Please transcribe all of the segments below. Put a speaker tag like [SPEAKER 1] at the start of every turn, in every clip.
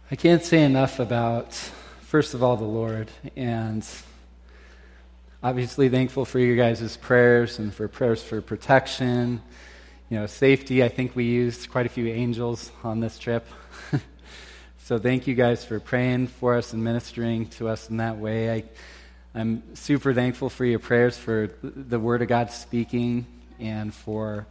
[SPEAKER 1] I can't say enough about, first of all, the Lord, and obviously thankful for you guys' prayers and for prayers for protection, safety. I think we used quite a few angels on this trip. So thank you guys for praying for us and ministering to us in that way. I'm super thankful for your prayers, for the Word of God speaking, and for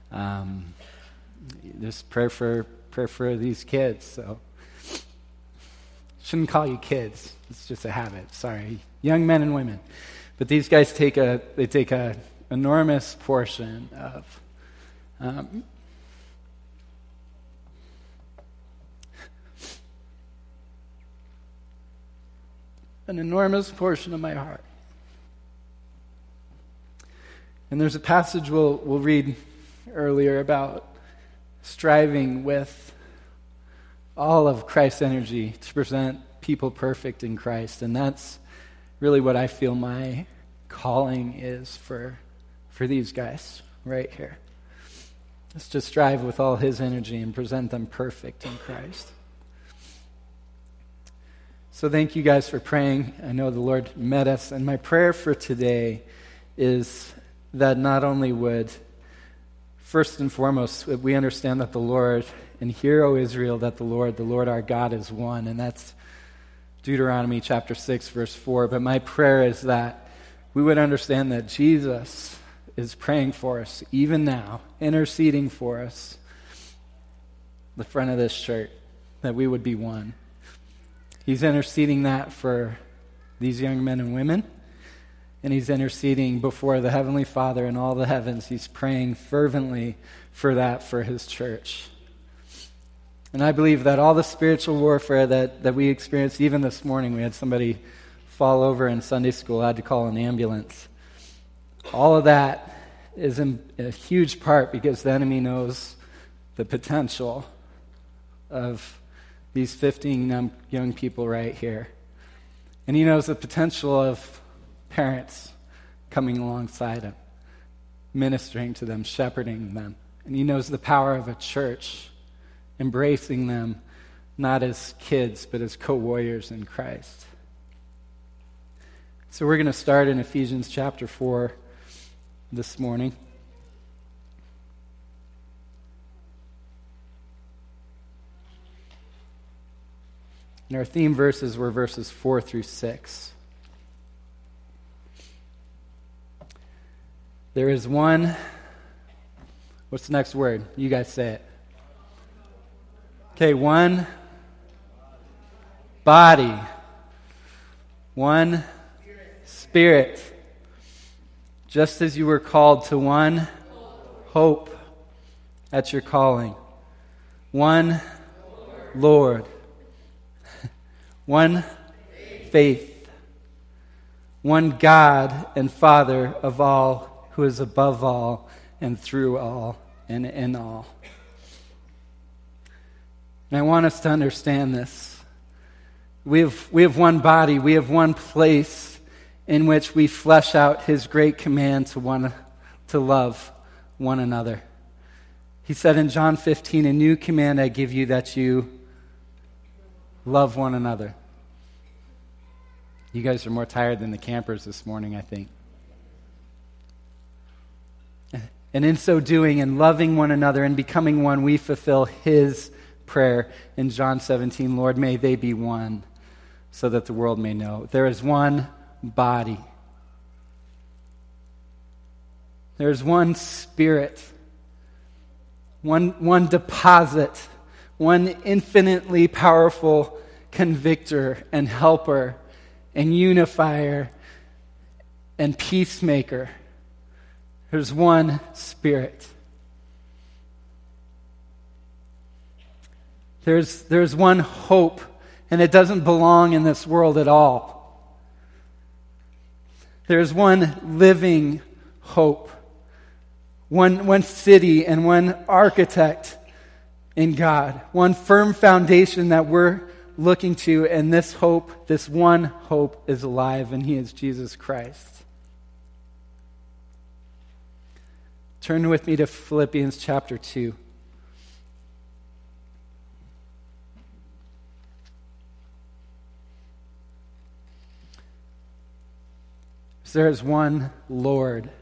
[SPEAKER 1] just prayer for these kids. So shouldn't call you kids. It's just a habit. Sorry, young men and women. But these guys take a enormous portion of an enormous portion of my heart. And there's a passage we'll read earlier about striving with all of Christ's energy to present people perfect in Christ. And that's really what I feel my calling is for these guys right here. It's to strive with all his energy and present them perfect in Christ. So thank you guys for praying. I know the Lord met us. And my prayer for today is that not only would, first and foremost, we understand that the Lord, and hear, O Israel, that the Lord our God is one. And that's Deuteronomy chapter 6, verse 4. But my prayer is that we would understand that Jesus is praying for us, even now, interceding for us, the front of this shirt, that we would be one. He's interceding that for these young men and women, and he's interceding before the Heavenly Father in all the heavens. He's praying fervently for that for his church. And I believe that all the spiritual warfare that we experienced, even this morning, we had somebody fall over in Sunday school, I had to call an ambulance. All of that is in a huge part because the enemy knows the potential of these 15 young people right here. And he knows the potential of parents coming alongside him, ministering to them, shepherding them. And he knows the power of a church embracing them not as kids, but as co-warriors in Christ. So we're going to start in Ephesians chapter 4 this morning. And our theme verses were verses 4 through 6. There is one, what's the next word? You guys say it. Okay, one body, one Spirit, just as you were called to one hope at your calling, one Lord, one faith, one God and Father of all, who is above all and through all and in all. And I want us to understand this. We have one body, we have one place in which we flesh out his great command to love one another. He said in John 15, "A new command I give you, that you love one another." You guys are more tired than the campers this morning, I think. And in so doing, and loving one another and becoming one, we fulfill his prayer in John 17, "Lord, may they be one, so that the world may know there is one body. There is one Spirit, one deposit, one infinitely powerful convictor and helper and unifier and peacemaker. There's one Spirit. There's one hope, and it doesn't belong in this world at all. There's one living hope, one city and one architect in God, one firm foundation that we're looking to, and this hope, this one hope, is alive, and he is Jesus Christ. Turn with me to Philippians chapter 2. There is one Lord.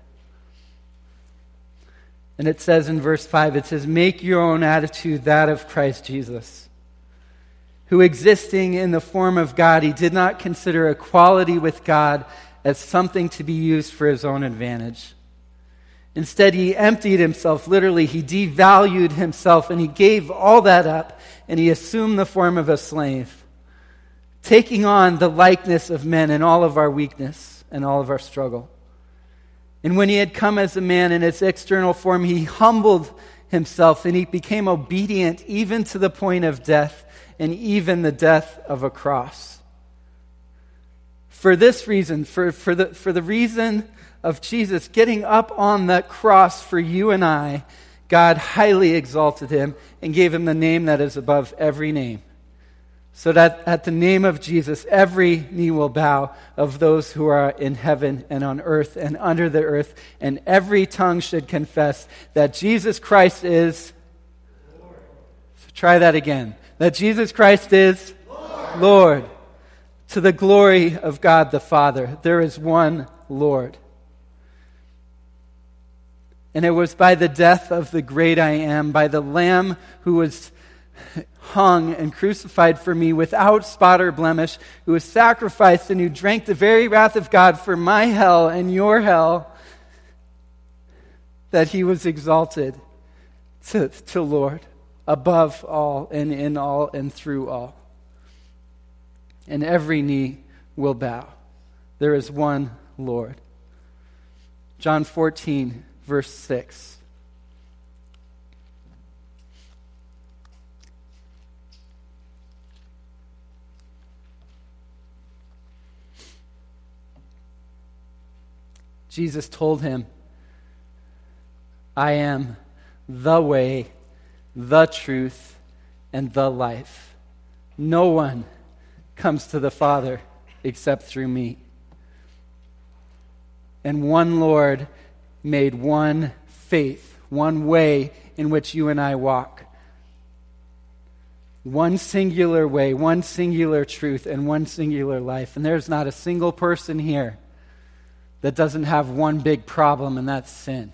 [SPEAKER 1] And it says in verse 5, it says, make your own attitude that of Christ Jesus, who existing in the form of God, he did not consider equality with God as something to be used for his own advantage. Instead, he emptied himself, literally, he devalued himself, and he gave all that up, and he assumed the form of a slave, taking on the likeness of men in all of our weakness and all of our struggle. And when he had come as a man in its external form, he humbled himself, and he became obedient even to the point of death, and even the death of a cross. For this reason, for the reason of Jesus getting up on that cross for you and I, God highly exalted him and gave him the name that is above every name, so that at the name of Jesus, every knee will bow of those who are in heaven and on earth and under the earth, and every tongue should confess that Jesus Christ is Lord. So try that again. That Jesus Christ is Lord, to the glory of God the Father. There is one Lord. And it was by the death of the great I Am, by the Lamb who was hung and crucified for me without spot or blemish, who was sacrificed and who drank the very wrath of God for my hell and your hell, that he was exalted to Lord, above all and in all and through all. And every knee will bow. There is one Lord. John 14, verse 6. Jesus told him, I am the way, the truth, and the life. No one comes to the Father except through me. And one Lord made one faith, one way in which you and I walk. One singular way, one singular truth, and one singular life. And there's not a single person here that doesn't have one big problem, and that's sin.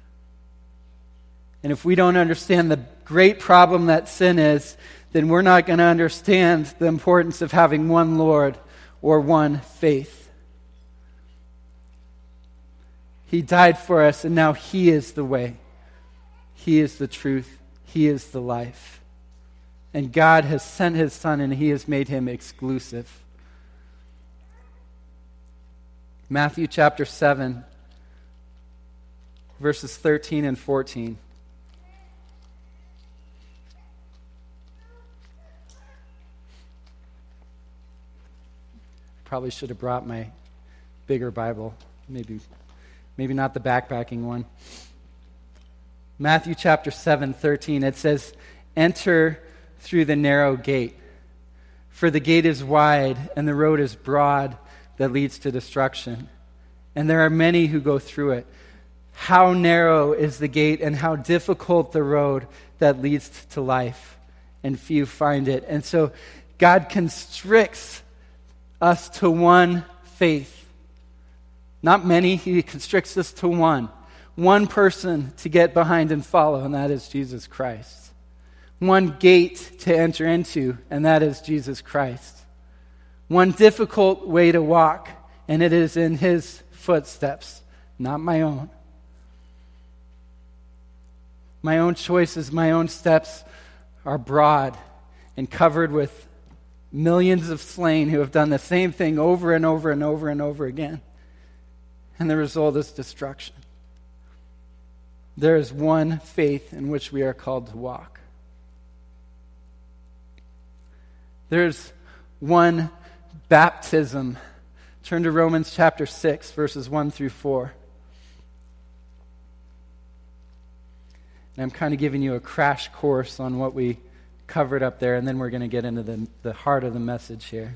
[SPEAKER 1] And if we don't understand the great problem that sin is, then we're not going to understand the importance of having one Lord or one faith. He died for us, and now he is the way. He is the truth. He is the life. And God has sent his Son, and he has made him exclusive. Matthew chapter 7, verses 13 and 14. Probably should have brought my bigger Bible. Maybe not the backpacking one. Matthew chapter 7, 13. It says, enter through the narrow gate, for the gate is wide and the road is broad that leads to destruction, and there are many who go through it. How narrow is the gate and how difficult the road that leads to life, and few find it. And so God constricts us to one faith. Not many, he constricts us to one person to get behind and follow, and that is Jesus Christ. One gate to enter into, and that is Jesus Christ. One difficult way to walk, and it is in his footsteps, not my own. My own choices, my own steps are broad and covered with millions of slain who have done the same thing over and over and over and over again. And the result is destruction. There is one faith in which we are called to walk. There's one baptism. Turn to Romans chapter 6, verses 1 through 4. And I'm kind of giving you a crash course on what we covered up there, and then we're going to get into the heart of the message here.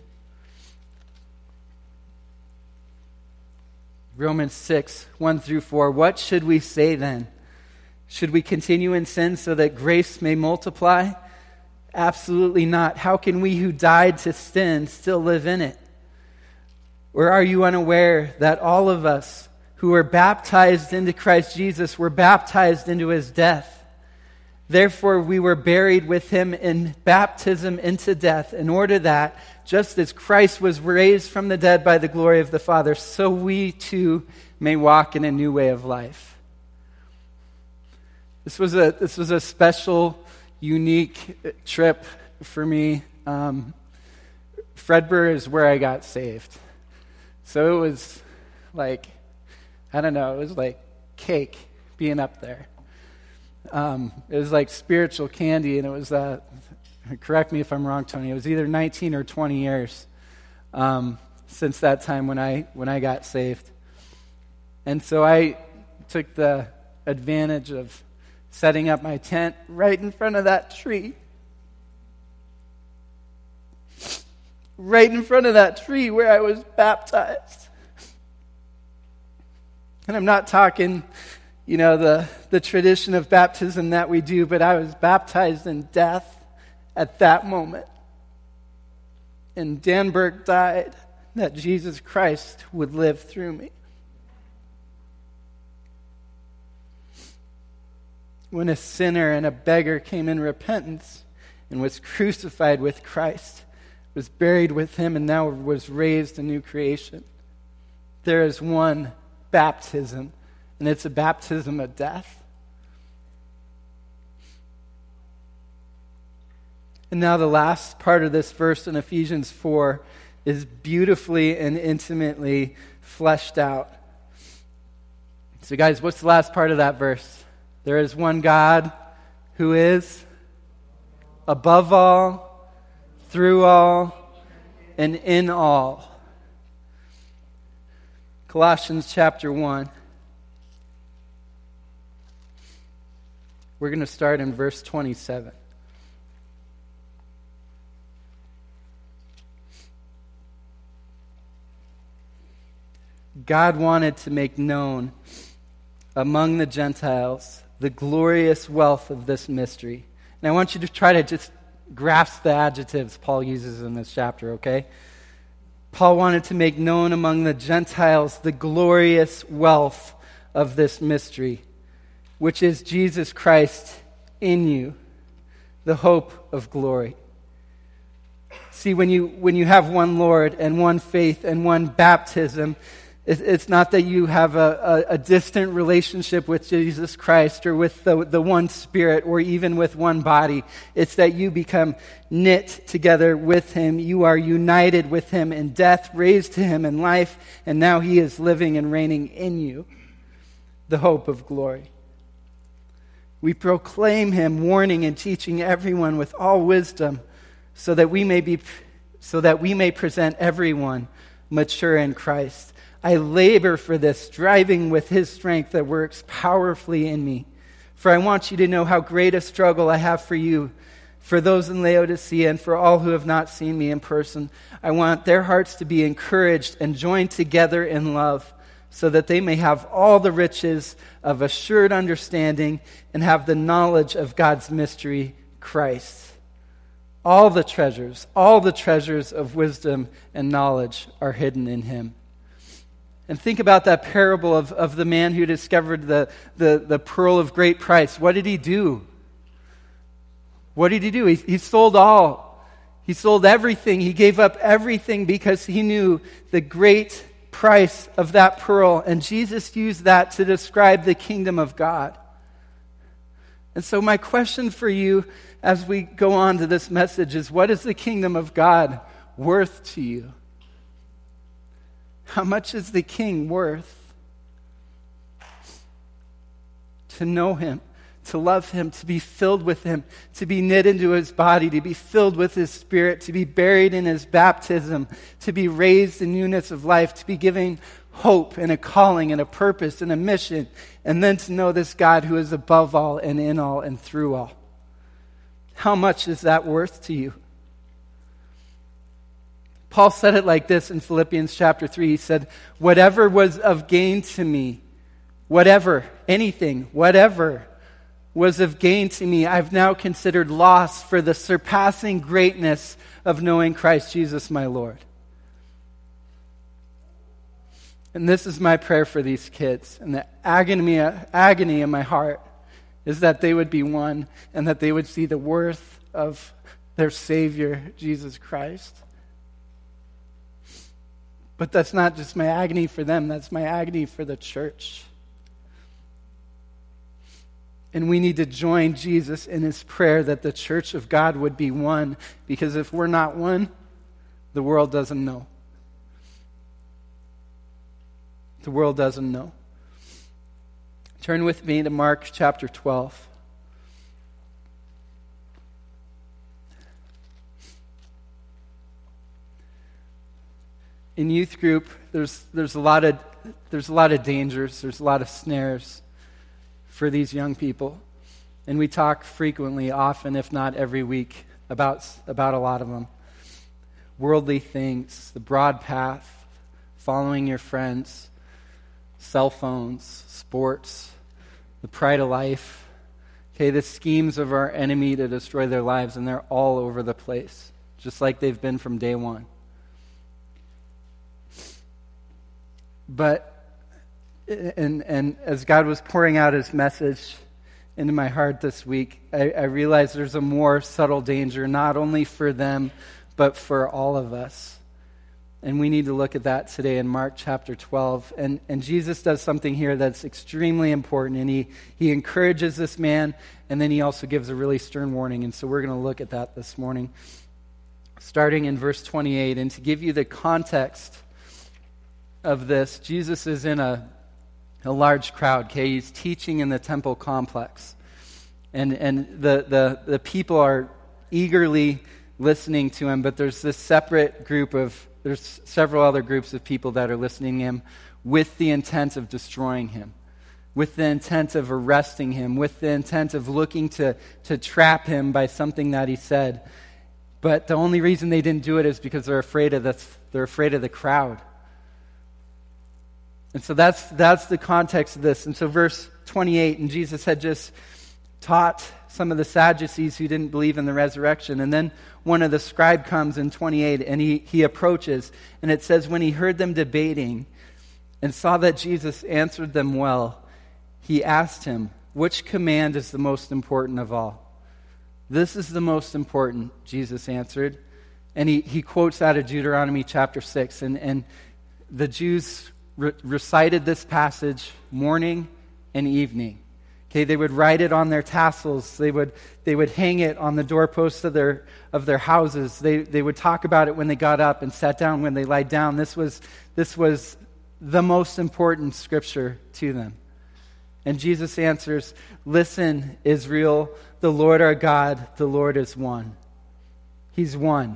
[SPEAKER 1] Romans 6, 1 through 4. What should we say then? Should we continue in sin so that grace may multiply? Absolutely not. How can we who died to sin still live in it? Or are you unaware that all of us who were baptized into Christ Jesus were baptized into his death? Therefore, we were buried with him in baptism into death, in order that, just as Christ was raised from the dead by the glory of the Father, so we too may walk in a new way of life. This was a special, unique trip for me. Fredburg is where I got saved. So it was like, I don't know, it was like cake being up there. It was like spiritual candy, and it was, correct me if I'm wrong, Tony, it was either 19 or 20 years since that time when I got saved. And so I took the advantage of setting up my tent right in front of that tree. Right in front of that tree where I was baptized. And I'm not talking, the tradition of baptism that we do, but I was baptized in death at that moment. And Dan Burke died that Jesus Christ would live through me. When a sinner and a beggar came in repentance and was crucified with Christ, was buried with him, and now was raised a new creation. There is one baptism, and it's a baptism of death. And now the last part of this verse in Ephesians 4 is beautifully and intimately fleshed out. So guys, what's the last part of that verse? There is one God who is above all, through all, and in all. Colossians chapter 1. We're going to start in verse 27. God wanted to make known among the Gentiles the glorious wealth of this mystery. And I want you to try to just grasp the adjectives Paul uses in this chapter, okay? Paul wanted to make known among the Gentiles the glorious wealth of this mystery, which is Jesus Christ in you, the hope of glory. See, when you have one Lord and one faith and one baptism, it's not that you have a distant relationship with Jesus Christ or with the one Spirit or even with one body. It's that you become knit together with him. You are united with him in death, raised to him in life, and now he is living and reigning in you, the hope of glory. We proclaim him, warning and teaching everyone with all wisdom, so that we may present everyone mature in Christ. I labor for this, striving with his strength that works powerfully in me. For I want you to know how great a struggle I have for you, for those in Laodicea, and for all who have not seen me in person. I want their hearts to be encouraged and joined together in love, so that they may have all the riches of assured understanding and have the knowledge of God's mystery, Christ. All the treasures of wisdom and knowledge are hidden in him. And think about that parable of the man who discovered the pearl of great price. What did he do? What did he do? He sold all. He sold everything. He gave up everything because he knew the great price of that pearl. And Jesus used that to describe the kingdom of God. And so my question for you as we go on to this message is, what is the kingdom of God worth to you? How much is the King worth? To know him, to love him, to be filled with him, to be knit into his body, to be filled with his Spirit, to be buried in his baptism, to be raised in newness of life, to be given hope and a calling and a purpose and a mission, and then to know this God who is above all and in all and through all. How much is that worth to you? Paul said it like this in Philippians chapter 3. He said, whatever was of gain to me, whatever was of gain to me, I've now considered loss for the surpassing greatness of knowing Christ Jesus my Lord. And this is my prayer for these kids. And the agony in my heart is that they would be one and that they would see the worth of their Savior, Jesus Christ. But that's not just my agony for them, that's my agony for the church. And we need to join Jesus in his prayer that the church of God would be one, because if we're not one, the world doesn't know. The world doesn't know. Turn with me to Mark chapter 12. In youth group, there's a lot of dangers, there's a lot of snares for these young people. And we talk frequently, often, if not every week, about a lot of them. Worldly things, the broad path, following your friends, cell phones, sports, the pride of life. Okay, the schemes of our enemy to destroy their lives, and they're all over the place, just like they've been from day one. But, and as God was pouring out his message into my heart this week, I realized there's a more subtle danger, not only for them, but for all of us. And we need to look at that today in Mark chapter 12. And Jesus does something here that's extremely important. And he encourages this man, and then he also gives a really stern warning. And so we're going to look at that this morning, starting in verse 28. And to give you the context of this, Jesus is in a large crowd. Okay, he's teaching in the temple complex, and the people are eagerly listening to him. But there's this separate group there's several other groups of people that are listening to him with the intent of destroying him, with the intent of arresting him, with the intent of looking to trap him by something that he said. But the only reason they didn't do it is because they're afraid of the crowd. And so that's the context of this. And so verse 28, and Jesus had just taught some of the Sadducees who didn't believe in the resurrection. And then one of the scribe comes in 28, and he approaches. And it says, when he heard them debating and saw that Jesus answered them well, he asked him, which command is the most important of all? This is the most important, Jesus answered. And he quotes out of Deuteronomy chapter 6. And the Jews recited this passage morning and evening. Okay, they would write it on their tassels. They would hang it on the doorposts of their houses. They would talk about it when they got up and sat down when they lied down. This was the most important scripture to them. And Jesus answers, listen, Israel, the Lord our God, the Lord is one. He's one.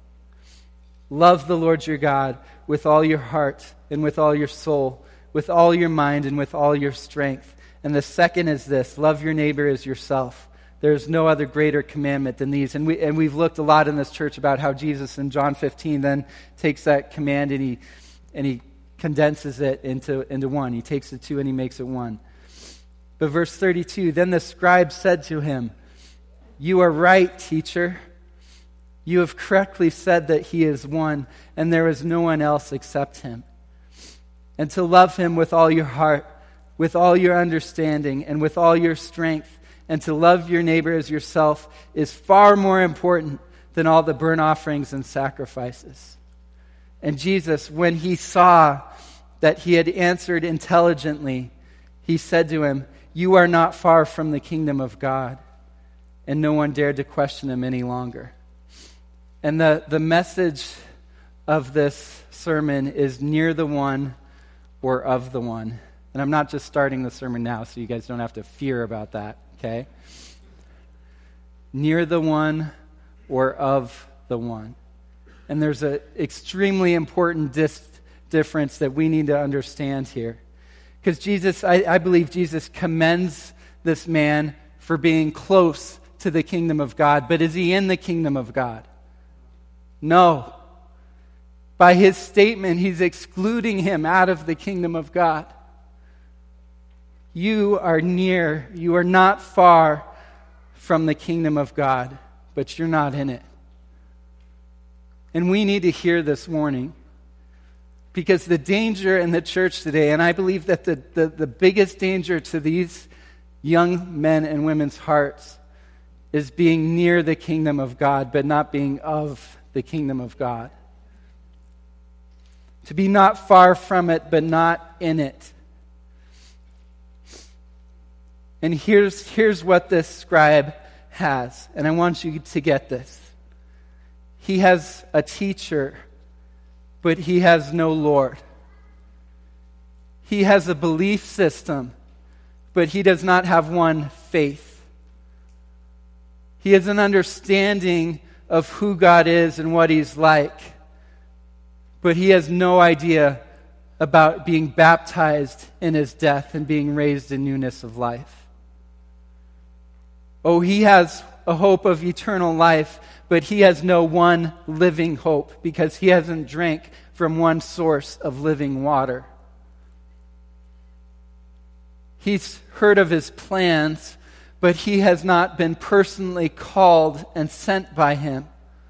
[SPEAKER 1] Love the Lord your God with all your heart and with all your soul, with all your mind and with all your strength. And the second is this, love your neighbor as yourself. There is no other greater commandment than these. And we've looked a lot in this church about how Jesus in John 15 then takes that command and he condenses it into one. He takes the two and he makes it one. But verse 32, then the scribe said to him, you are right, teacher. You have correctly said that he is one, and there is no one else except him. And to love him with all your heart, with all your understanding, and with all your strength, and to love your neighbor as yourself is far more important than all the burnt offerings and sacrifices. And Jesus, when he saw that he had answered intelligently, he said to him, you are not far from the kingdom of God. And no one dared to question him any longer. And the message of this sermon is near the one or of the one. And I'm not just starting the sermon now, so you guys don't have to fear about that, okay? Near the one or of the one. And there's an extremely important difference that we need to understand here. Because Jesus, I believe Jesus commends this man for being close to the kingdom of God. But is he in the kingdom of God? No. By his statement, he's excluding him out of the kingdom of God. You are near, you are not far from the kingdom of God, but you're not in it. And we need to hear this warning. Because the danger in the church today, and I believe that the biggest danger to these young men and women's hearts is being near the kingdom of God, but not being of the kingdom of God. To be not far from it, but not in it. And here's what this scribe has, and I want you to get this. He has a teacher, but he has no Lord. He has a belief system, but he does not have one faith. He has an understanding of who God is and what he's like, but he has no idea about being baptized in his death and being raised in newness of life. Oh, he has a hope of eternal life, but he has no one living hope because he hasn't drank from one source of living water. He's heard of his plans, but he has not been personally called and sent by him.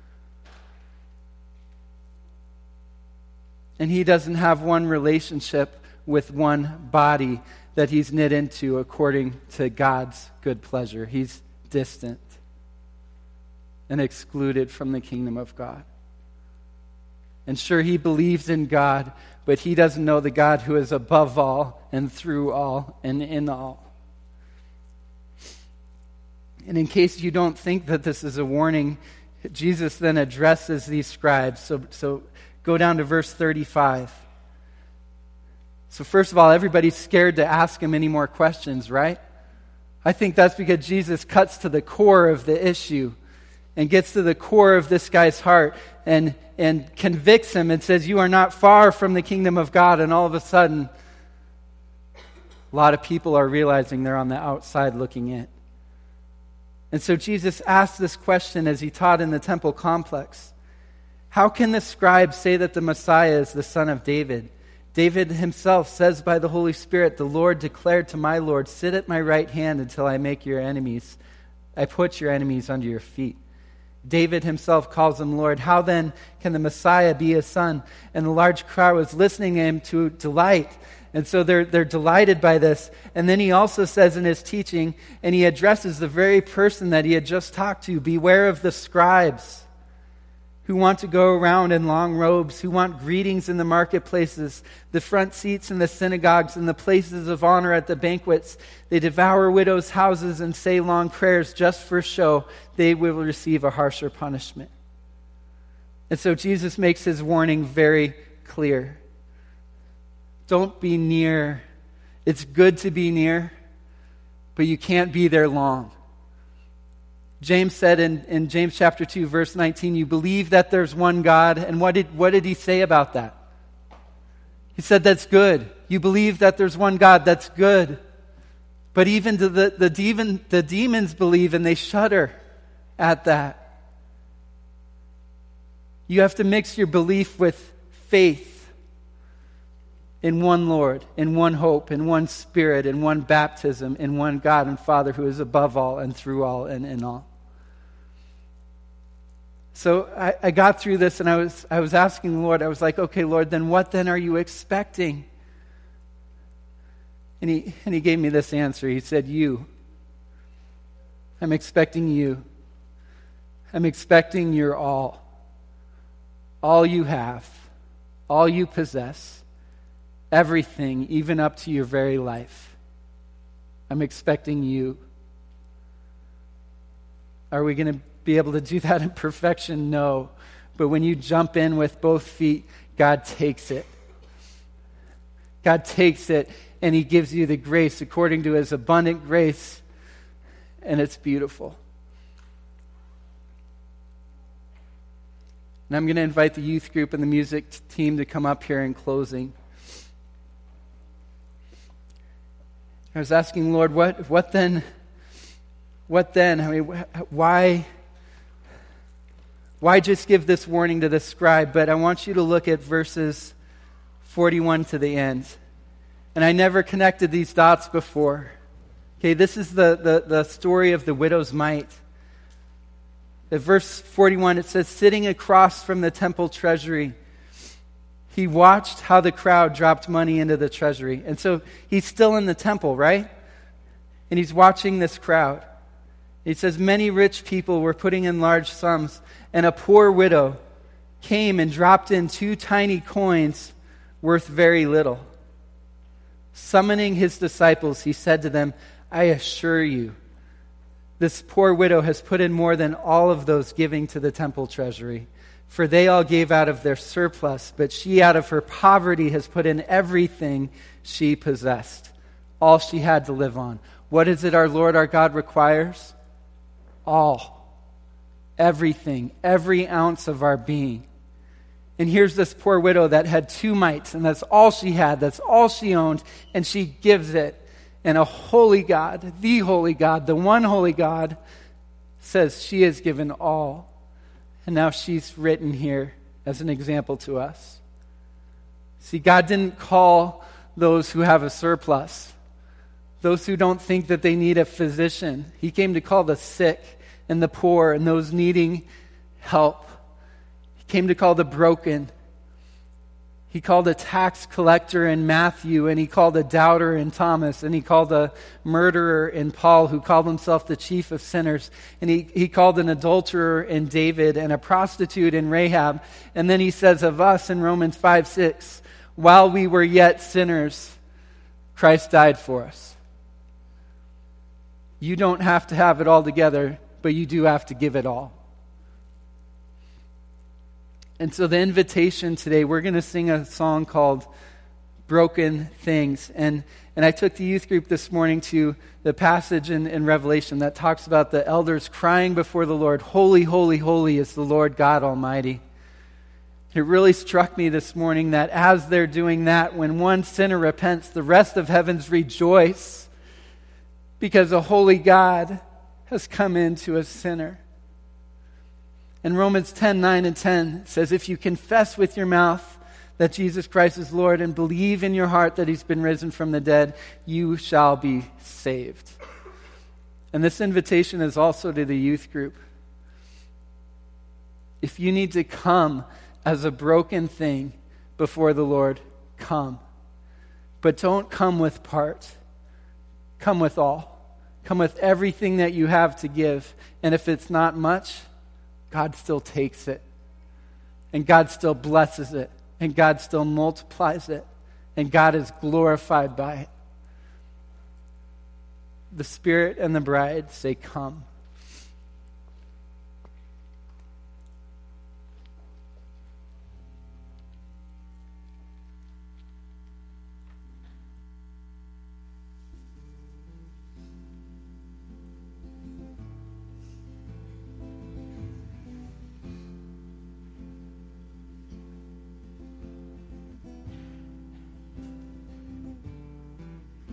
[SPEAKER 1] And he doesn't have one relationship with one body that he's knit into according to God's good pleasure. He's distant and excluded from the kingdom of God. And sure, he believes in God, but he doesn't know the God who is above all and through all and in all. And in case you don't think that this is a warning, Jesus then addresses these scribes. So go down to verse 35. So first of all, everybody's scared to ask him any more questions, right? I think that's because Jesus cuts to the core of the issue and gets to the core of this guy's heart and convicts him and says, you are not far from the kingdom of God. And all of a sudden, a lot of people are realizing they're on the outside looking in. And so Jesus asked this question as he taught in the temple complex. How can the scribes say that the Messiah is the son of David? David himself says by the Holy Spirit, the Lord declared to my Lord, sit at my right hand until I put your enemies under your feet. David himself calls him Lord. How then can the Messiah be his son? And the large crowd was listening to him to delight. And so they're delighted by this. And then he also says in his teaching, and he addresses the very person that he had just talked to, beware of the scribes who want to go around in long robes, who want greetings in the marketplaces, the front seats in the synagogues, and the places of honor at the banquets. They devour widows' houses and say long prayers just for show. They will receive a harsher punishment. And so Jesus makes his warning very clear. Don't be near. It's good to be near, but you can't be there long. James said in James chapter 2, verse 19, you believe that there's one God. And what did he say about that? He said, that's good. You believe that there's one God. That's good. But even the demons believe and they shudder at that. You have to mix your belief with faith in one Lord, in one hope, in one Spirit, in one baptism, in one God and Father who is above all and through all and in all. So I got through this and I was asking the Lord, I was like, okay, Lord, then what then are you expecting? And he gave me this answer. He said, you. I'm expecting you. I'm expecting your all. All you have. All you possess. Everything, even up to your very life. I'm expecting you. Are we going to be able to do that in perfection? No. But when you jump in with both feet, God takes it. God takes it and he gives you the grace according to his abundant grace, and it's beautiful. And I'm going to invite the youth group and the music team to come up here in closing. I was asking, Lord, what then? What then? I mean, why just give this warning to the scribe? But I want you to look at verses 41 to the end. And I never connected these dots before. Okay, this is the story of the widow's mite. At verse 41, it says, sitting across from the temple treasury, He watched how the crowd dropped money into the treasury. And so he's still in the temple, right? And he's watching this crowd. He says, many rich people were putting in large sums, and a poor widow came and dropped in 2 tiny coins worth very little. Summoning his disciples, he said to them, I assure you, this poor widow has put in more than all of those giving to the temple treasury. For they all gave out of their surplus, but she out of her poverty has put in everything she possessed, all she had to live on. What is it our Lord our God requires? All. Everything. Every ounce of our being. And here's this poor widow that had 2 mites, and that's all she had. That's all she owned, and she gives it. And a holy God, the one holy God, says she has given all. And now she's written here as an example to us. See, God didn't call those who have a surplus, those who don't think that they need a physician. He came to call the sick and the poor and those needing help. He came to call the broken. He called a tax collector in Matthew, and he called a doubter in Thomas, and he called a murderer in Paul, who called himself the chief of sinners, and he called an adulterer in David, and a prostitute in Rahab. And then he says of us in Romans 5:6, while we were yet sinners, Christ died for us. You don't have to have it all together, but you do have to give it all. And so the invitation today, we're going to sing a song called Broken Things. And I took the youth group this morning to the passage in Revelation that talks about the elders crying before the Lord, holy, holy, holy is the Lord God Almighty. It really struck me this morning that as they're doing that, when one sinner repents, the rest of heavens rejoice because a holy God has come into a sinner. And Romans 10:9 and 10 says, if you confess with your mouth that Jesus Christ is Lord and believe in your heart that he's been risen from the dead, you shall be saved. And this invitation is also to the youth group. If you need to come as a broken thing before the Lord, come. But don't come with part. Come with all. Come with everything that you have to give. And if it's not much, God still takes it, and God still blesses it, and God still multiplies it, and God is glorified by it. The Spirit and the bride say, come.